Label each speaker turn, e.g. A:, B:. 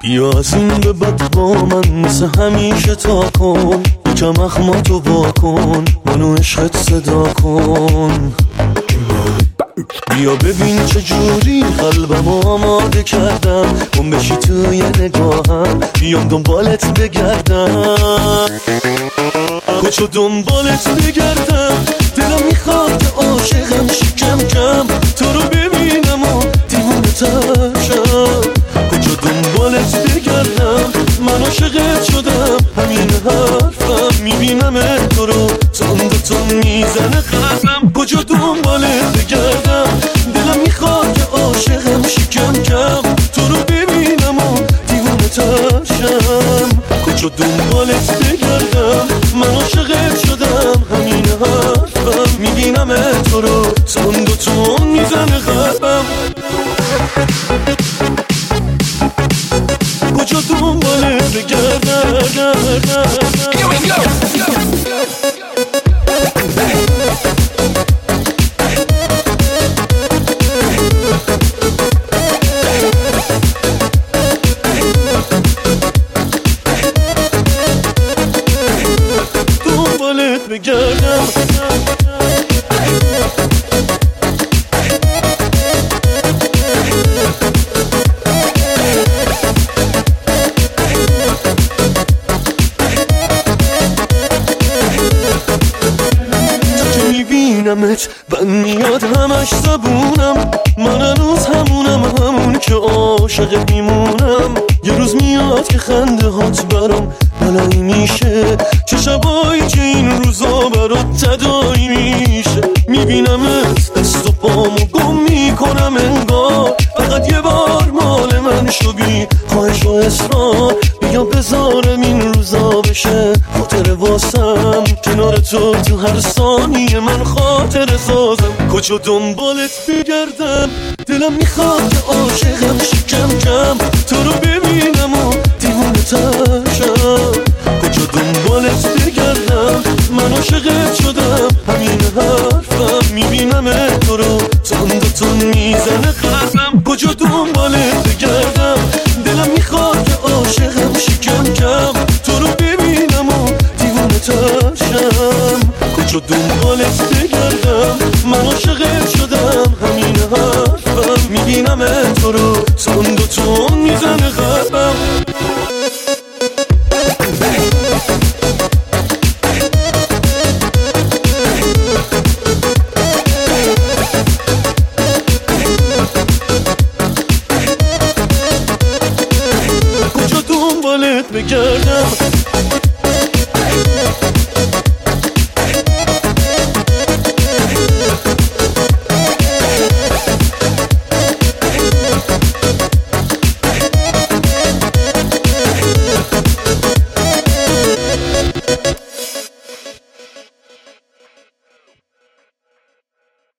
A: بیا از این به بعد با من مثل همیشه تا کن، یکم اخماتو با کن، منو عشقت صدا کن. بیا ببین چجوری قلبمو آماده کردم، گم بشی توی نگاهم، بیام دنبالت بگردم، کجا دنبالت بگردم. دلم میخواد که عاشقم شی کم کم، تو رو ببینم و دیوونه تر شم. کجا دنبالت بگردم، من عاشقت شدم، همین حرفم میبینم تو رو تون میزنه قلبم. کجا دنبالت بگردم، دلم میخواد که عاشقم شی کم کم، تو رو ببینم و دیوونه تر شم. کجا دنبالت بگردم، من عاشقت شدم، همین حرفم میبینم تو رو تون میزنه قلبم. کجا دنبالت بگردم. دنبالت بگردم. میبینمت بند میاد همش زبونم، من هنوز همون که عاشق میمونم. یه روز میاد که خنده هات برام بلایی میشه، چه شبایی که این روزا برات تدایی میشه. میبینمت دست و پامو گم میکنم انگار، فقط یه بار مال من شو بی خواهش و اصرار. بیا بذارم این روزا بشه خاطر واسم، کنار تو هر ثانیه من خاطر سازم. کجا دنبالت بگردم، دلم میخواد که عاشقم شی کم کم، تو رو ببینم و دیوونه تر شم. کجا دنبالت بگردم، من عاشقت شدم، همین حرفم میبینم تو رو تون میزنه قلبم. کجا دنبالت بگردم، دلم میخواد که عاشقم شی کم کم، تو رو ببینم و دیوونه تر شم. کجا دنبالت بگردم، من عاشقت شدم، همین حرفم میبینم تو رو تون میزنه قلبم. کجا دنبالت بگردم.